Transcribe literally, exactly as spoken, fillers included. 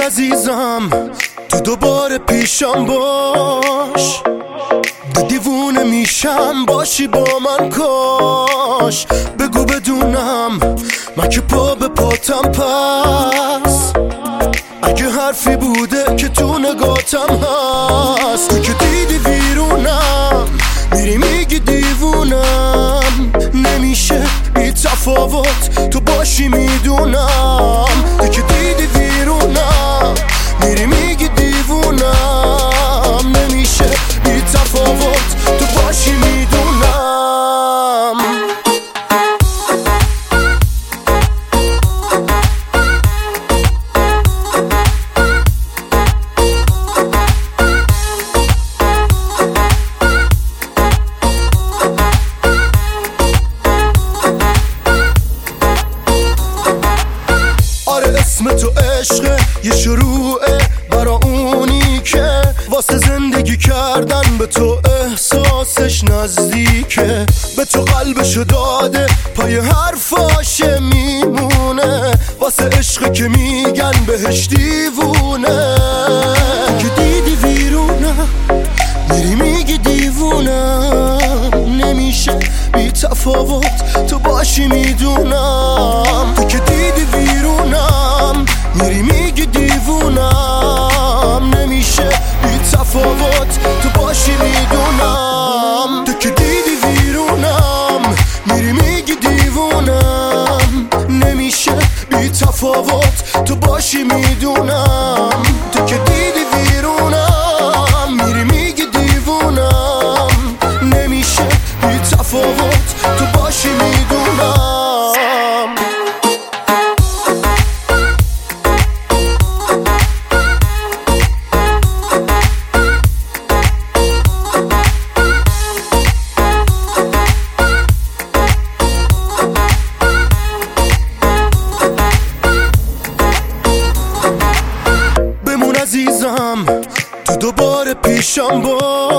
عزیزم تو دوباره پیشم باش، به دیوونه میشم باشی با من کاش. بگو بدونم من که پا به پاتم پس، اگه حرفی بوده که تو نگاتم هست. تو که دیدی ویرونم میری میگی دیوونم، نمیشه بی تفاوت تو باشی میدونم. تو که دیدی ویرونم میری میگی دیوونم، نمیشه بی تفاوت تو باشی میدونم. اسم تو عشقه یه شروعه برا اونی که واسه زندگی کردن به تو احساسش نزدیکه، به تو قلبشو داده پای حرفاشه میمونه، واسه عشقه که میگن بهش دیوونه. که دیدی ویرونم میری میگی دیوونم، نمیشه بی تفاوت تو باشی میدونم. تو که دیدی ویرونم میری میگی دیوونم، نمیشه بی تفاوت تو باشی میدونم. تو که دیدی ویرونم میری میگی دیوونم، نمیشه بی تفاوت تو باشی میدونم. تو که دیدی ویرونم میری میگی دیوونم، نمیشه بی تفاوت تو باشی میدونم. عزیزم تو دوباره پیشم باش،